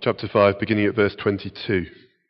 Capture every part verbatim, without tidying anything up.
chapter five, beginning at verse twenty-two.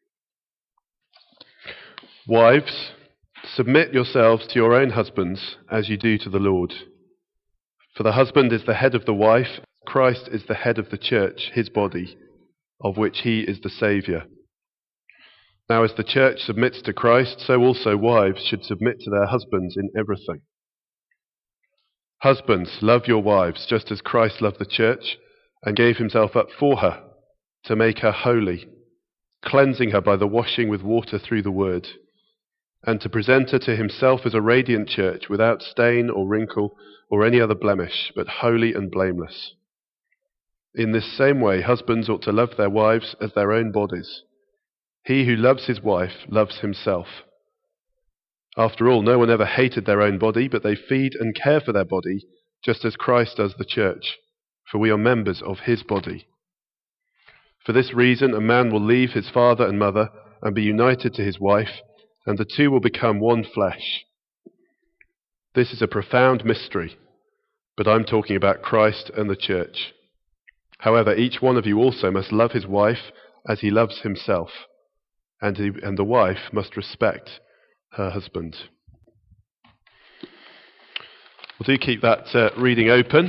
Wives, submit yourselves to your own husbands as you do to the Lord. For the husband is the head of the wife, Christ is the head of the church, his body, of which he is the Saviour. Now as the church submits to Christ, so also wives should submit to their husbands in everything. Husbands, love your wives, just as Christ loved the church and gave himself up for her, to make her holy, cleansing her by the washing with water through the word, and to present her to himself as a radiant church, without stain or wrinkle or any other blemish, but holy and blameless. In this same way, husbands ought to love their wives as their own bodies. He who loves his wife loves himself. After all, no one ever hated their own body, but they feed and care for their body, just as Christ does the church, for we are members of his body. For this reason, a man will leave his father and mother and be united to his wife, and the two will become one flesh. This is a profound mystery, but I'm talking about Christ and the church. However, each one of you also must love his wife as he loves himself, and, he, and the wife must respect her husband. Well, do keep that uh, reading open.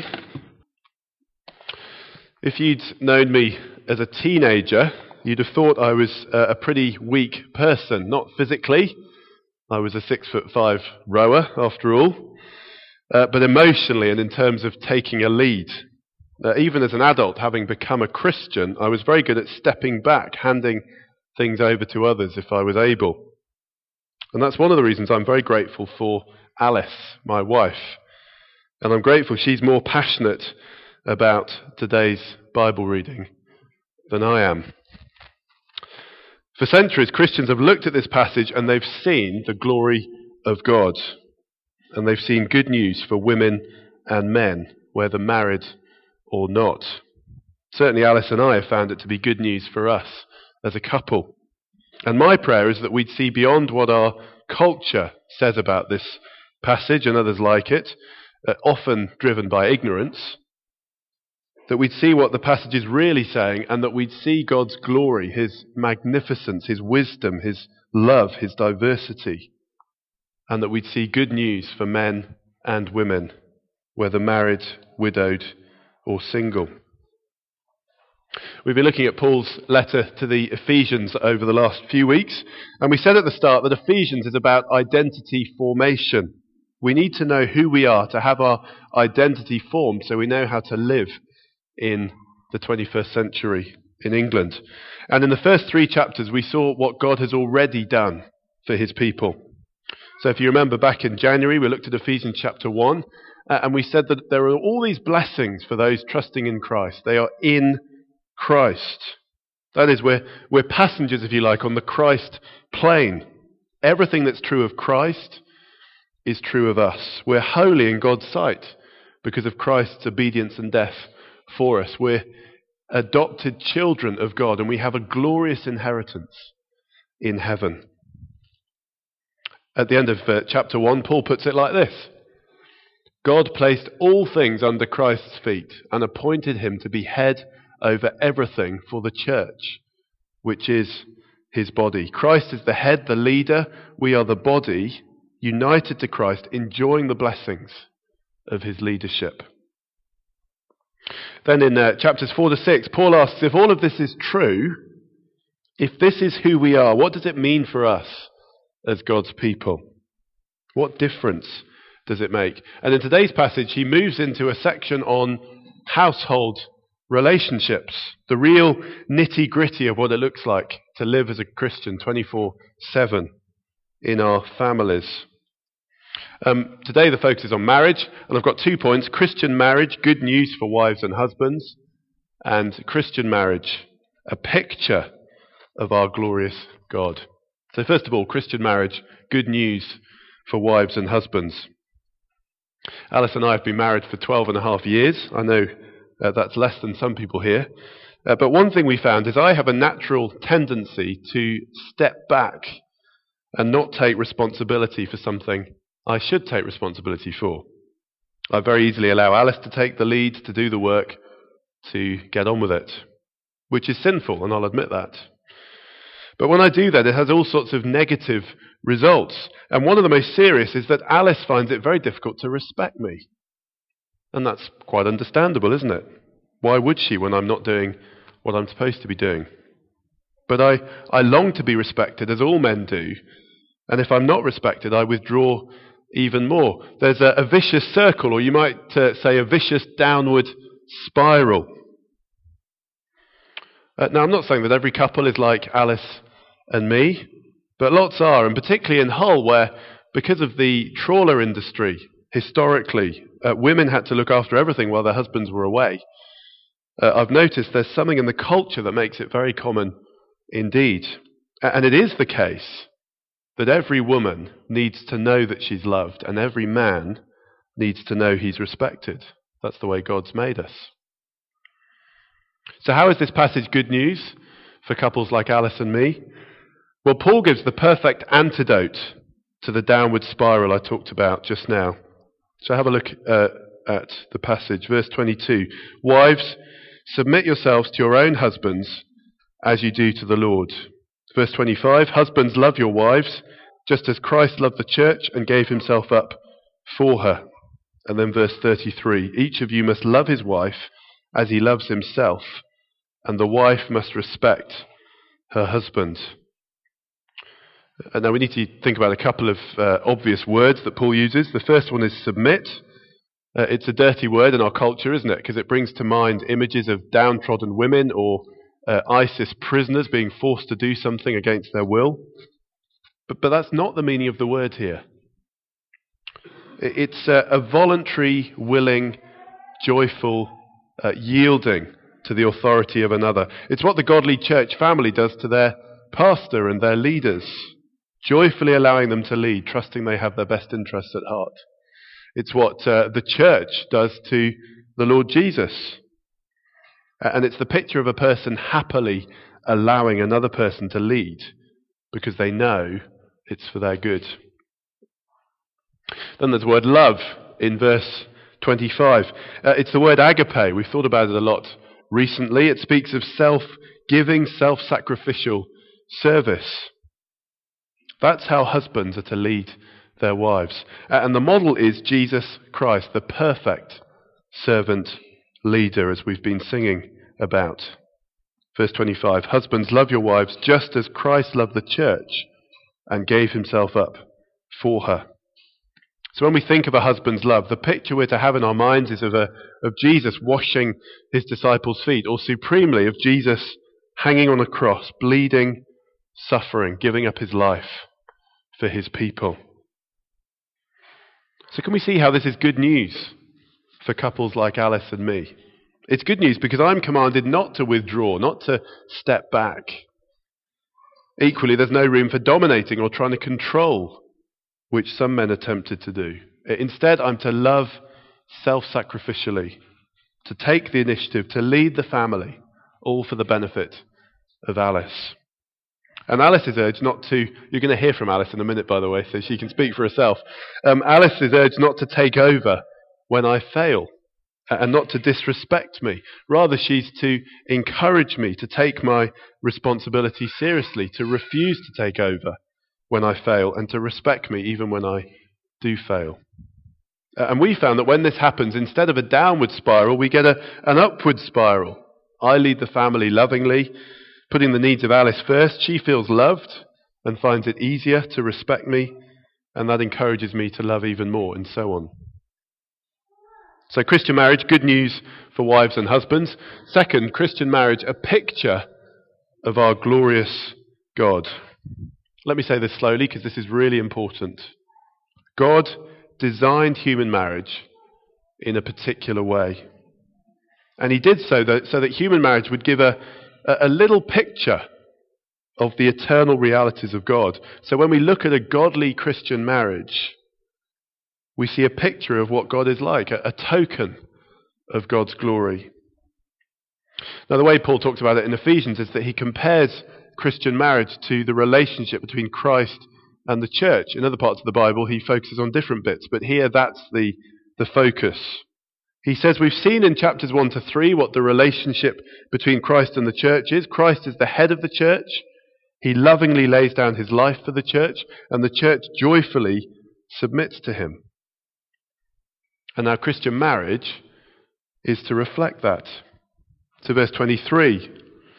If you'd known me as a teenager, you'd have thought I was uh, a pretty weak person. Not physically. I was a six foot five rower, after all. Uh, but emotionally and in terms of taking a lead. Uh, even as an adult, having become a Christian, I was very good at stepping back, handing things over to others if I was able. And that's one of the reasons I'm very grateful for Alice, my wife. And I'm grateful she's more passionate about today's Bible reading than I am. For centuries, Christians have looked at this passage and they've seen the glory of God. And they've seen good news for women and men, whether married or not. Certainly Alice and I have found it to be good news for us as a couple. And my prayer is that we'd see beyond what our culture says about this passage and others like it, uh, often driven by ignorance, that we'd see what the passage is really saying, and that we'd see God's glory, his magnificence, his wisdom, his love, his diversity, and that we'd see good news for men and women, whether married, widowed, or single. We've been looking at Paul's letter to the Ephesians over the last few weeks, and we said at the start that Ephesians is about identity formation. We need to know who we are to have our identity formed so we know how to live in the twenty-first century in England. And in the first three chapters we saw what God has already done for his people. So if you remember back in January we looked at Ephesians chapter one, uh, and we said that there are all these blessings for those trusting in Christ. They are in Christ. That is, we're, we're passengers, if you like, on the Christ plane. Everything that's true of Christ is true of us. We're holy in God's sight because of Christ's obedience and death for us. We're adopted children of God, and we have a glorious inheritance in heaven. At the end of uh, chapter one, Paul puts it like this: God placed all things under Christ's feet and appointed him to be head over everything for the church, which is his body. Christ is the head, the leader. We are the body, united to Christ, enjoying the blessings of his leadership. Then in uh, chapters four to six, Paul asks, if all of this is true, if this is who we are, what does it mean for us as God's people? What difference does it make? And in today's passage, he moves into a section on household relationships, the real nitty-gritty of what it looks like to live as a Christian twenty-four seven in our families. Um, today the focus is on marriage, and I've got two points: Christian marriage, good news for wives and husbands, and Christian marriage, a picture of our glorious God. So first of all, Christian marriage, good news for wives and husbands. Alice and I have been married for twelve and a half years. I know Uh, that's less than some people here. Uh, but one thing we found is I have a natural tendency to step back and not take responsibility for something I should take responsibility for. I very easily allow Alice to take the lead, to do the work, to get on with it. which is sinful, and I'll admit that. But when I do that, it has all sorts of negative results. And one of the most serious is that Alice finds it very difficult to respect me. And that's quite understandable, isn't it? Why would she when I'm not doing what I'm supposed to be doing? But I, I long to be respected, as all men do. And if I'm not respected, I withdraw even more. There's a, a vicious circle, or you might uh, say a vicious downward spiral. Uh, now, I'm not saying that every couple is like Alice and me, but lots are, and particularly in Hull, where, because of the trawler industry, historically, uh, women had to look after everything while their husbands were away. Uh, I've noticed there's something in the culture that makes it very common indeed. And it is the case that every woman needs to know that she's loved, and every man needs to know he's respected. That's the way God's made us. So how is this passage good news for couples like Alice and me? Well, Paul gives the perfect antidote to the downward spiral I talked about just now. So have a look uh, at the passage, verse twenty-two. Wives, submit yourselves to your own husbands as you do to the Lord. Verse twenty-five, husbands, love your wives, just as Christ loved the church and gave himself up for her. And then verse thirty-three, each of you must love his wife as he loves himself, and the wife must respect her husband. And now we need to think about a couple of uh, obvious words that Paul uses. The first one is submit. Uh, it's a dirty word in our culture, isn't it? Because it brings to mind images of downtrodden women or uh, ISIS prisoners being forced to do something against their will. But, but that's not the meaning of the word here. It's uh, a voluntary, willing, joyful uh, yielding to the authority of another. It's what the godly church family does to their pastor and their leaders, joyfully allowing them to lead, trusting they have their best interests at heart. It's what uh, the church does to the Lord Jesus. And it's the picture of a person happily allowing another person to lead because they know it's for their good. Then there's the word love in verse twenty-five. Uh, it's the word agape. We've thought about it a lot recently. It speaks of self-giving, self-sacrificial service. That's how husbands are to lead their wives. Uh, and the model is Jesus Christ, the perfect servant leader, as we've been singing about. Verse twenty-five, husbands, love your wives just as Christ loved the church and gave himself up for her. So when we think of a husband's love, the picture we're to have in our minds is of, a, of Jesus washing his disciples' feet, or supremely of Jesus hanging on a cross, bleeding, suffering, giving up his life for his people. So can we see how this is good news for couples like Alice and me? It's good news because I'm commanded not to withdraw, not to step back. Equally, there's no room for dominating or trying to control, which some men are tempted to do. Instead, I'm to love self-sacrificially, to take the initiative, to lead the family, all for the benefit of Alice. And Alice is urged not to, you're going to hear from Alice in a minute, by the way, so she can speak for herself. Um, Alice is urged not to take over when I fail and not to disrespect me. Rather, she's to encourage me to take my responsibility seriously, to refuse to take over when I fail, and to respect me even when I do fail. Uh, and we found that when this happens, instead of a downward spiral, we get a, an upward spiral. I lead the family lovingly, putting the needs of Alice first. She feels loved and finds it easier to respect me, and that encourages me to love even more, and so on. So Christian marriage, good news for wives and husbands. Second, Christian marriage, a picture of our glorious God. Let me say this slowly because this is really important. God designed human marriage in a particular way. And he did so that, so that human marriage would give a, a little picture of the eternal realities of God. So when we look at a godly Christian marriage, we see a picture of what God is like, a, a token of God's glory. Now, the way Paul talks about it in Ephesians is that he compares Christian marriage to the relationship between Christ and the church. In other parts of the Bible, he focuses on different bits, but here that's the, the focus. He says we've seen in chapters one to three what the relationship between Christ and the church is. Christ is the head of the church. He lovingly lays down his life for the church, and the church joyfully submits to him. And our Christian marriage is to reflect that. To verse twenty-three.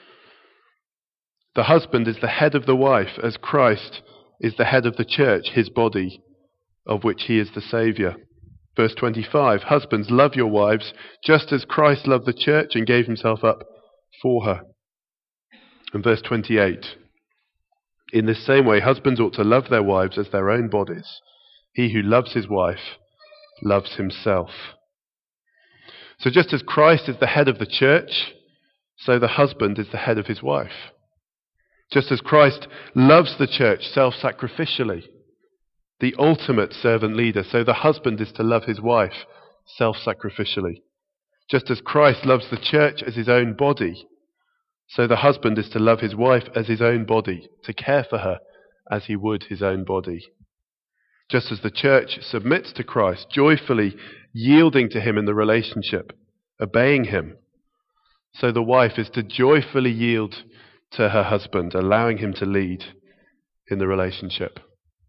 The husband is the head of the wife, as Christ is the head of the church, his body, of which he is the Saviour. Verse twenty-five. Husbands, love your wives, just as Christ loved the church and gave himself up for her. And verse twenty-eight. In this same way, husbands ought to love their wives as their own bodies. He who loves his wife loves himself. So just as Christ is the head of the church, so the husband is the head of his wife. Just as Christ loves the church self-sacrificially, the ultimate servant leader, so the husband is to love his wife self-sacrificially. Just as Christ loves the church as his own body, so the husband is to love his wife as his own body, to care for her as he would his own body. Just as the church submits to Christ, joyfully yielding to him in the relationship, obeying him, so the wife is to joyfully yield to her husband, allowing him to lead in the relationship.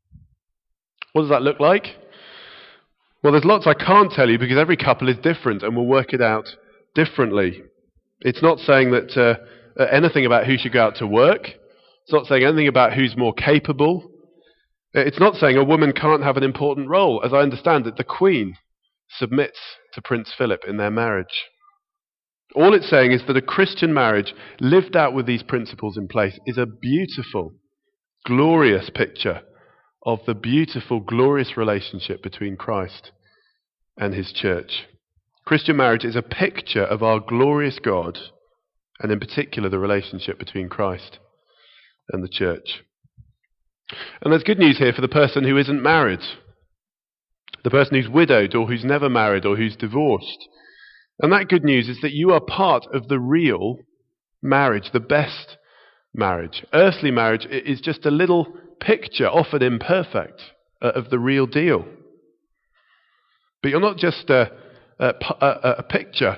What does that look like? Well, there's lots I can't tell you because every couple is different and we'll work it out differently. It's not saying that uh, anything about who should go out to work. It's not saying anything about who's more capable. It's not saying a woman can't have an important role. As I understand it, the Queen submits to Prince Philip in their marriage. All it's saying is that a Christian marriage lived out with these principles in place is a beautiful, glorious picture of the beautiful, glorious relationship between Christ and his church. Christian marriage is a picture of our glorious God, and in particular the relationship between Christ and the church. And there's good news here for the person who isn't married, the person who's widowed or who's never married or who's divorced. And that good news is that you are part of the real marriage, the best marriage. Earthly marriage is just a little picture, often imperfect, uh, of the real deal. But you're not just a, a, a, a picture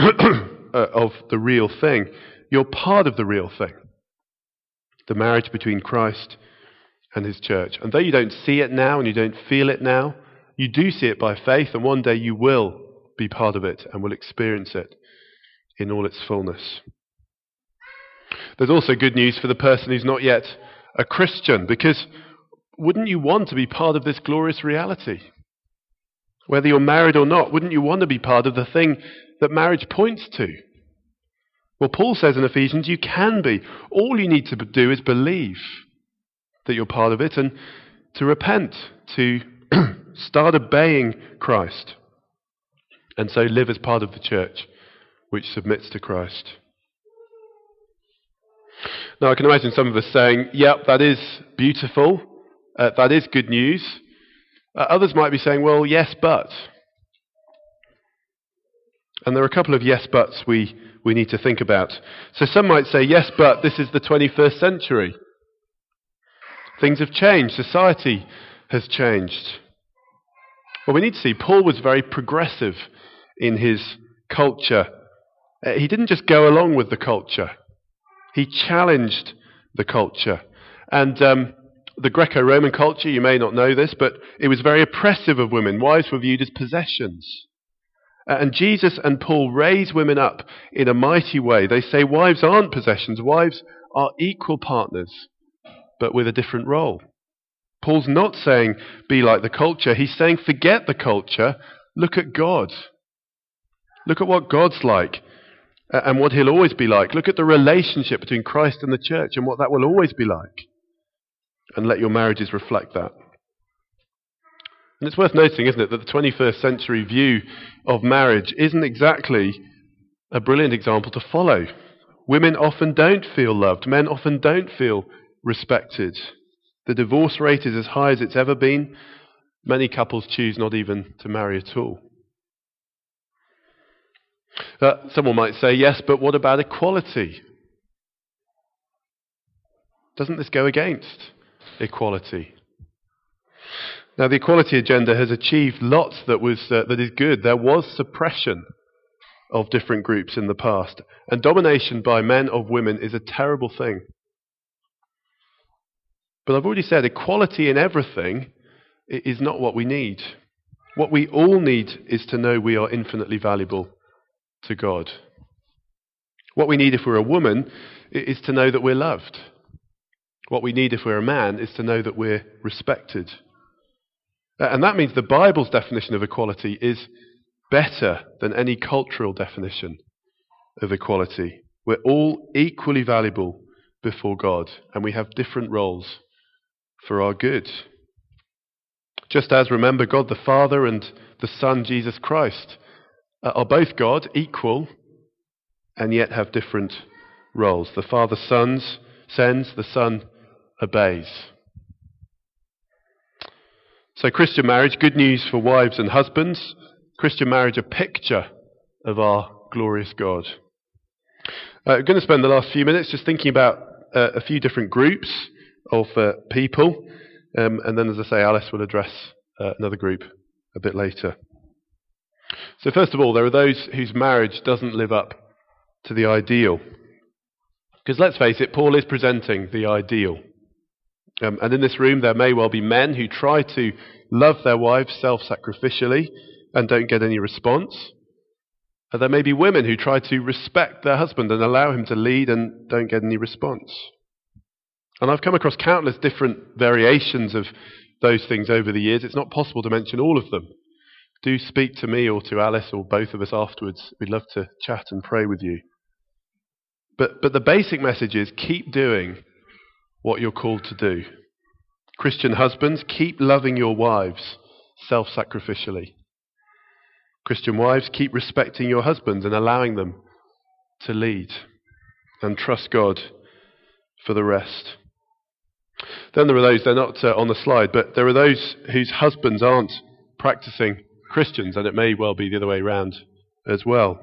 of the real thing. You're part of the real thing. The marriage between Christ and his church. And though you don't see it now and you don't feel it now, you do see it by faith, and one day you will be part of it and will experience it in all its fullness. There's also good news for the person who's not yet a Christian, because wouldn't you want to be part of this glorious reality? Whether you're married or not, wouldn't you want to be part of the thing that marriage points to? Well, Paul says in Ephesians, you can be. All you need to do is believe that you're part of it and to repent, to start obeying Christ, and so live as part of the church which submits to Christ. Now, I can imagine some of us saying, yep, that is beautiful, uh, that is good news. Uh, others might be saying, well, yes, but. And there are a couple of yes, buts we, we need to think about. So some might say, yes, but this is the twenty-first century. Things have changed. Society has changed. Well, we need to see, Paul was very progressive in his culture. Uh, he didn't just go along with the culture. He challenged the culture. And um, the Greco-Roman culture, you may not know this, but it was very oppressive of women. Wives were viewed as possessions. Uh, and Jesus and Paul raise women up in a mighty way. They say wives aren't possessions. Wives are equal partners, but with a different role. Paul's not saying be like the culture. He's saying forget the culture. Look at God. Look at what God's like uh, and what he'll always be like. Look at the relationship between Christ and the church and what that will always be like. And let your marriages reflect that. And it's worth noting, isn't it, that the twenty-first century view of marriage isn't exactly a brilliant example to follow. Women often don't feel loved. Men often don't feel respected. The divorce rate is as high as it's ever been. Many couples choose not even to marry at all. Uh, someone might say, yes, but what about equality? Doesn't this go against equality? Now, the equality agenda has achieved lots that was uh, that is good. There was suppression of different groups in the past, and domination by men of women is a terrible thing. But I've already said equality in everything is not what we need. What we all need is to know we are infinitely valuable to God. What we need if we're a woman is to know that we're loved. What we need if we're a man is to know that we're respected. And that means the Bible's definition of equality is better than any cultural definition of equality. We're all equally valuable before God, and we have different roles for our good. Just as, remember, God the Father and the Son, Jesus Christ, are both God, equal, and yet have different roles. The Father sons, sends, the Son obeys. So Christian marriage, good news for wives and husbands. Christian marriage, a picture of our glorious God. Uh, I'm going to spend the last few minutes just thinking about uh, a few different groups of uh, people. Um, and then, as I say, Alice will address uh, another group a bit later. So first of all, there are those whose marriage doesn't live up to the ideal. Because let's face it, Paul is presenting the ideal. Um, and in this room, there may well be men who try to love their wives self-sacrificially and don't get any response. And there may be women who try to respect their husband and allow him to lead and don't get any response. And I've come across countless different variations of those things over the years. It's not possible to mention all of them. Do speak to me or to Alice or both of us afterwards. We'd love to chat and pray with you. But, but the basic message is keep doing what you're called to do. Christian husbands, keep loving your wives self-sacrificially. Christian wives, keep respecting your husbands and allowing them to lead. And trust God for the rest. Then there are those, they're not uh, on the slide, but there are those whose husbands aren't practicing Christians, and it may well be the other way around as well.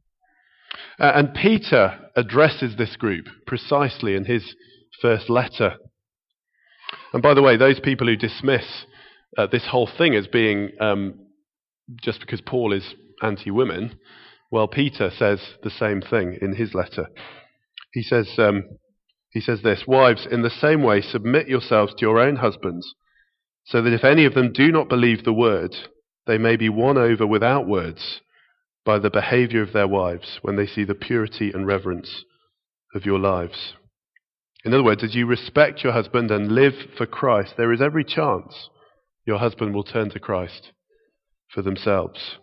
Uh, and Peter addresses this group precisely in his first letter. And by the way, those people who dismiss uh, this whole thing as being um, just because Paul is anti-women, well, Peter says the same thing in his letter. He says... Um, He says this, "Wives, in the same way, submit yourselves to your own husbands, so that if any of them do not believe the word, they may be won over without words by the behavior of their wives when they see the purity and reverence of your lives." In other words, as you respect your husband and live for Christ, there is every chance your husband will turn to Christ for themselves.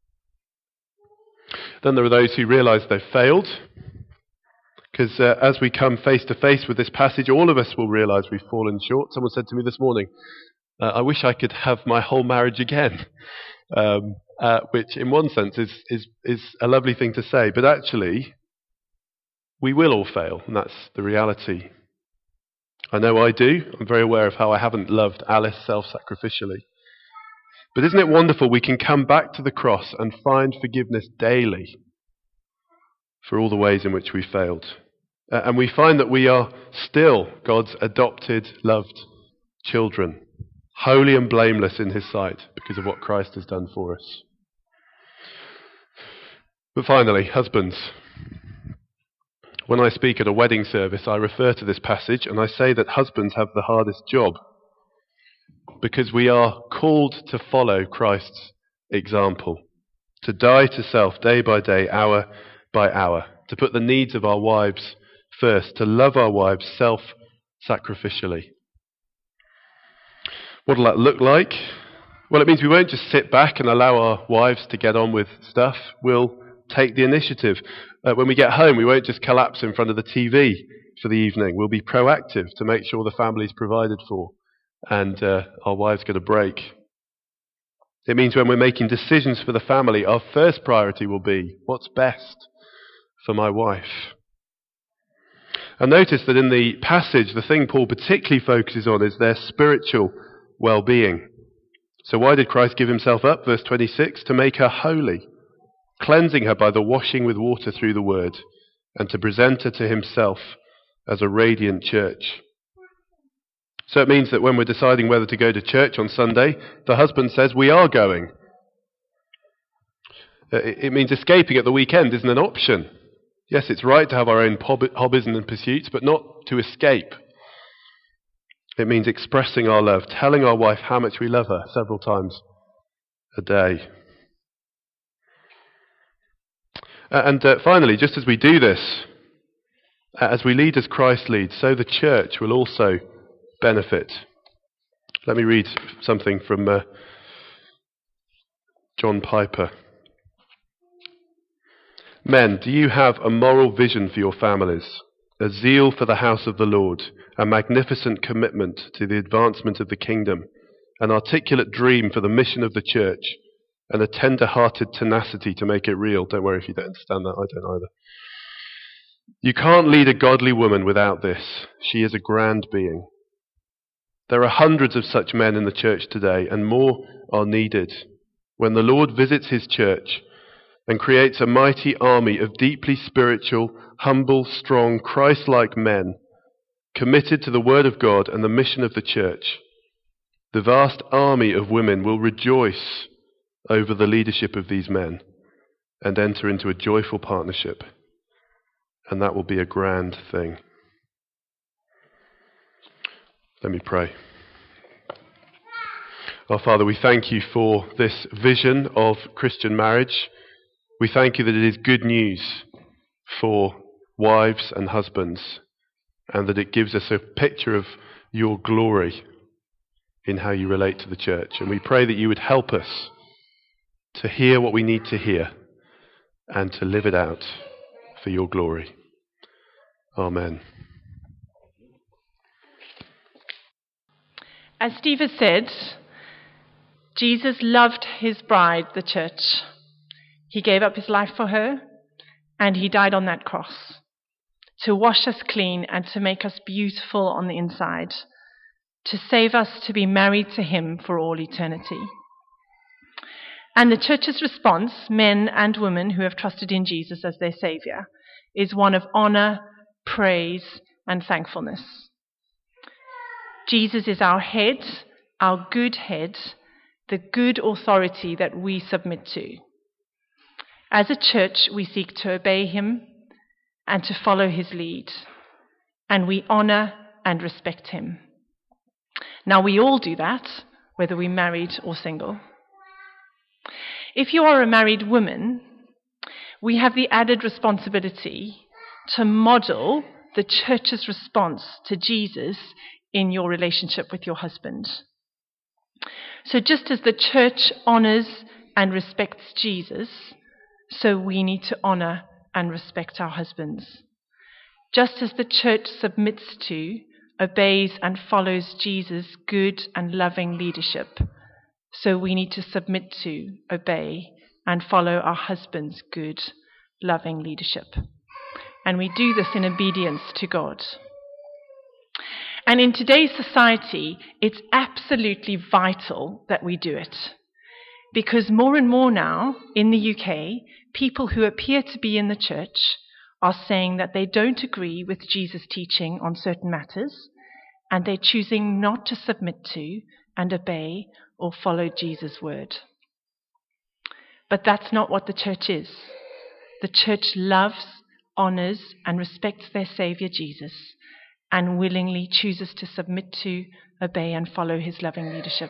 Then there are those who realize they've failed. Because uh, as we come face to face with this passage, all of us will realise we've fallen short. Someone said to me this morning, uh, I wish I could have my whole marriage again. Um, uh, which in one sense is, is, is a lovely thing to say. But actually, we will all fail, and that's the reality. I know I do. I'm very aware of how I haven't loved Alice self-sacrificially. But isn't it wonderful we can come back to the cross and find forgiveness daily for all the ways in which we failed? Uh, and we find that we are still God's adopted, loved children, holy and blameless in his sight because of what Christ has done for us. But finally, husbands. When I speak at a wedding service, I refer to this passage and I say that husbands have the hardest job because we are called to follow Christ's example, to die to self day by day, hour by hour, to put the needs of our wives first, to love our wives self-sacrificially. What will that look like? Well, it means we won't just sit back and allow our wives to get on with stuff. We'll take the initiative. Uh, when we get home, we won't just collapse in front of the T V for the evening. We'll be proactive to make sure the family's provided for and uh, our wives get a break. It means when we're making decisions for the family, our first priority will be, what's best for my wife? And notice that in the passage, the thing Paul particularly focuses on is their spiritual well-being. So why did Christ give himself up? Verse twenty-six, to make her holy, cleansing her by the washing with water through the word, and to present her to himself as a radiant church. So it means that when we're deciding whether to go to church on Sunday, the husband says, we are going. It means escaping at the weekend isn't an option. Yes, it's right to have our own hobbies and pursuits, but not to escape. It means expressing our love, telling our wife how much we love her several times a day. And uh, finally, just as we do this, as we lead as Christ leads, so the church will also benefit. Let me read something from uh, John Piper. Men, do you have a moral vision for your families, a zeal for the house of the Lord, a magnificent commitment to the advancement of the kingdom, an articulate dream for the mission of the church, and a tender-hearted tenacity to make it real? Don't worry if you don't understand that, I don't either. You can't lead a godly woman without this. She is a grand being. There are hundreds of such men in the church today, and more are needed. When the Lord visits his church and creates a mighty army of deeply spiritual, humble, strong, Christ-like men, committed to the Word of God and the mission of the church, the vast army of women will rejoice over the leadership of these men and enter into a joyful partnership. And that will be a grand thing. Let me pray. Our Father, we thank you for this vision of Christian marriage. We thank you that it is good news for wives and husbands, and that it gives us a picture of your glory in how you relate to the church. And we pray that you would help us to hear what we need to hear and to live it out for your glory. Amen. As Steve has said, Jesus loved his bride, the church. He gave up his life for her, and he died on that cross to wash us clean and to make us beautiful on the inside, to save us to be married to him for all eternity. And the church's response, men and women who have trusted in Jesus as their Saviour, is one of honour, praise, and thankfulness. Jesus is our head, our good head, the good authority that we submit to. As a church, we seek to obey him and to follow his lead, and we honour and respect him. Now, we all do that, whether we're married or single. If you are a married woman, we have the added responsibility to model the church's response to Jesus in your relationship with your husband. So just as the church honours and respects Jesus, so we need to honour and respect our husbands. Just as the church submits to, obeys and follows Jesus' good and loving leadership, so we need to submit to, obey and follow our husbands' good, loving leadership. And we do this in obedience to God. And in today's society, it's absolutely vital that we do it. Because more and more now, in the U K, people who appear to be in the church are saying that they don't agree with Jesus' teaching on certain matters, and they're choosing not to submit to and obey or follow Jesus' word. But that's not what the church is. The church loves, honours, and respects their Saviour Jesus, and willingly chooses to submit to, obey, and follow his loving leadership.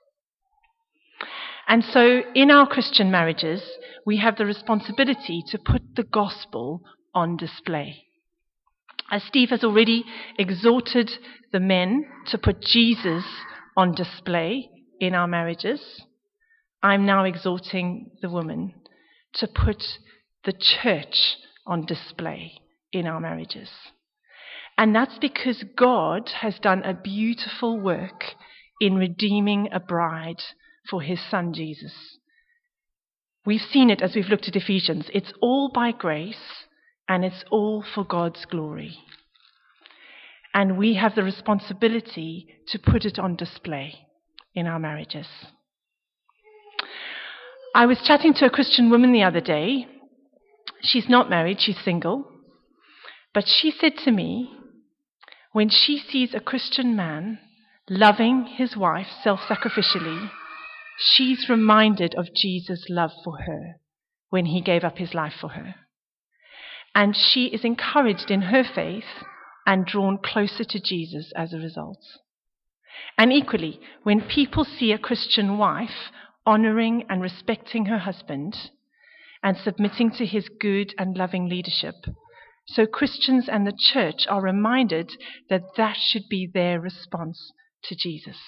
And so in our Christian marriages, we have the responsibility to put the gospel on display. As Steve has already exhorted the men to put Jesus on display in our marriages, I'm now exhorting the women to put the church on display in our marriages. And that's because God has done a beautiful work in redeeming a bride for his son Jesus. We've seen it as we've looked at Ephesians. It's all by grace, and it's all for God's glory. And we have the responsibility to put it on display in our marriages. I was chatting to a Christian woman the other day. She's not married, she's single. But she said to me, when she sees a Christian man loving his wife self-sacrificially, she's reminded of Jesus' love for her when he gave up his life for her. And she is encouraged in her faith and drawn closer to Jesus as a result. And equally, when people see a Christian wife honoring and respecting her husband and submitting to his good and loving leadership, so Christians and the church are reminded that that should be their response to Jesus.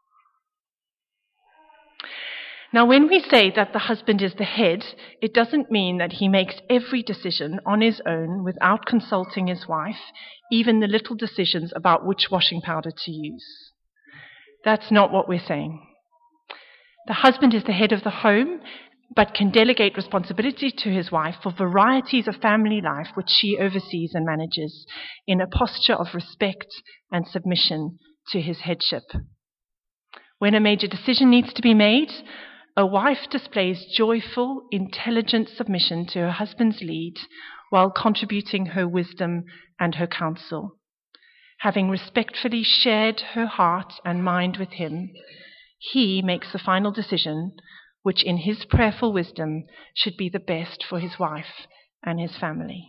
Now, when we say that the husband is the head, it doesn't mean that he makes every decision on his own without consulting his wife, even the little decisions about which washing powder to use. That's not what we're saying. The husband is the head of the home, but can delegate responsibility to his wife for varieties of family life which she oversees and manages in a posture of respect and submission to his headship. When a major decision needs to be made, a wife displays joyful, intelligent submission to her husband's lead while contributing her wisdom and her counsel. Having respectfully shared her heart and mind with him, he makes the final decision, which in his prayerful wisdom should be the best for his wife and his family.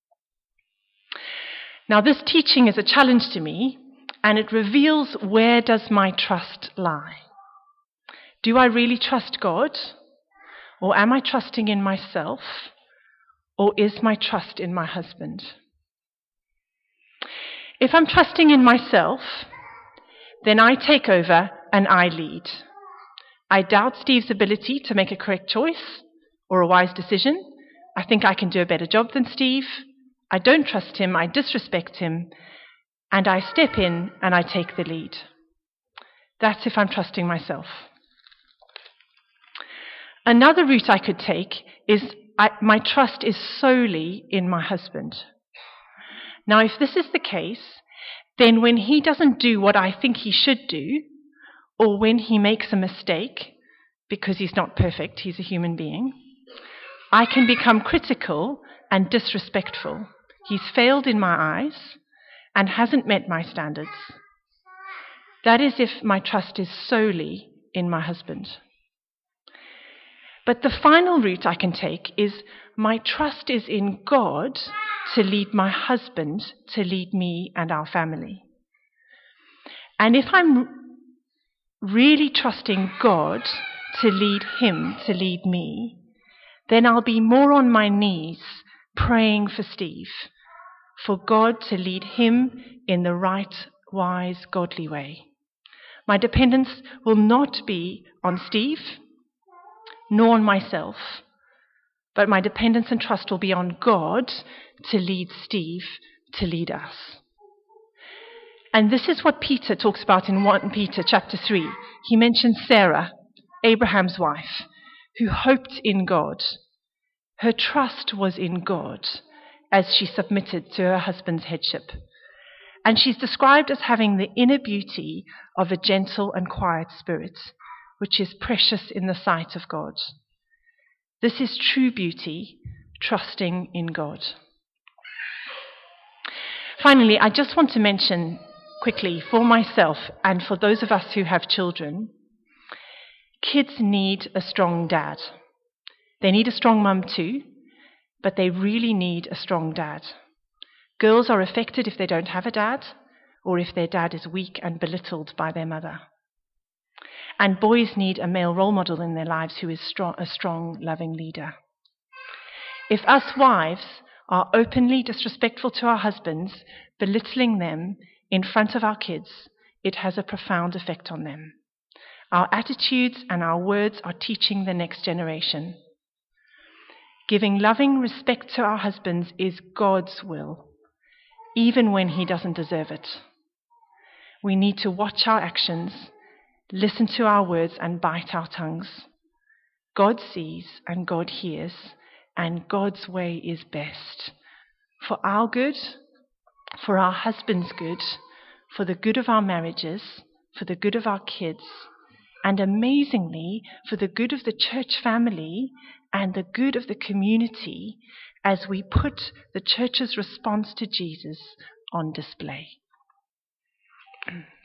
Now, this teaching is a challenge to me, and it reveals where does my trust lie. Do I really trust God? Or am I trusting in myself? Or is my trust in my husband? If I'm trusting in myself, then I take over and I lead. I doubt Steve's ability to make a correct choice or a wise decision. I think I can do a better job than Steve. I don't trust him. I disrespect him. And I step in and I take the lead. That's if I'm trusting myself. Another route I could take is I, my trust is solely in my husband. Now, if this is the case, then when he doesn't do what I think he should do, or when he makes a mistake, because he's not perfect, he's a human being, I can become critical and disrespectful. He's failed in my eyes and hasn't met my standards. That is if my trust is solely in my husband. But the final route I can take is my trust is in God to lead my husband, to lead me and our family. And if I'm really trusting God to lead him, to lead me, then I'll be more on my knees praying for Steve, for God to lead him in the right, wise, godly way. My dependence will not be on Steve, nor on myself, but my dependence and trust will be on God to lead Steve, to lead us. And this is what Peter talks about in First Peter chapter three. He mentions Sarah, Abraham's wife, who hoped in God. Her trust was in God as she submitted to her husband's headship. And she's described as having the inner beauty of a gentle and quiet spirit, which is precious in the sight of God. This is true beauty, trusting in God. Finally, I just want to mention quickly for myself and for those of us who have children, kids need a strong dad. They need a strong mum too, but they really need a strong dad. Girls are affected if they don't have a dad, or if their dad is weak and belittled by their mother. And boys need a male role model in their lives who is strong, a strong, loving leader. If us wives are openly disrespectful to our husbands, belittling them in front of our kids, it has a profound effect on them. Our attitudes and our words are teaching the next generation. Giving loving respect to our husbands is God's will, even when he doesn't deserve it. We need to watch our actions, listen to our words, and bite our tongues. God sees and God hears, and God's way is best. For our good, for our husband's good, for the good of our marriages, for the good of our kids, and amazingly, for the good of the church family and the good of the community as we put the church's response to Jesus on display.